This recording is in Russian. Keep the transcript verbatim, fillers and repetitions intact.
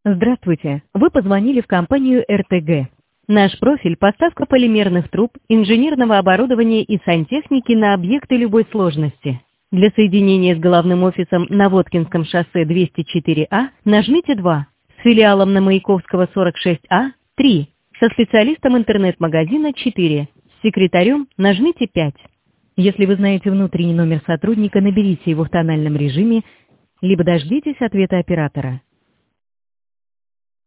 Здравствуйте. Вы позвонили в компанию эр тэ гэ. Наш профиль – поставка полимерных труб, инженерного оборудования и сантехники на объекты любой сложности. Для соединения с головным офисом на Воткинском шоссе двести четыре А нажмите два, с филиалом на Маяковского сорок шесть А – три, со специалистом интернет-магазина четыре, с секретарем нажмите пять. Если вы знаете внутренний номер сотрудника, наберите его в тональном режиме, либо дождитесь ответа оператора.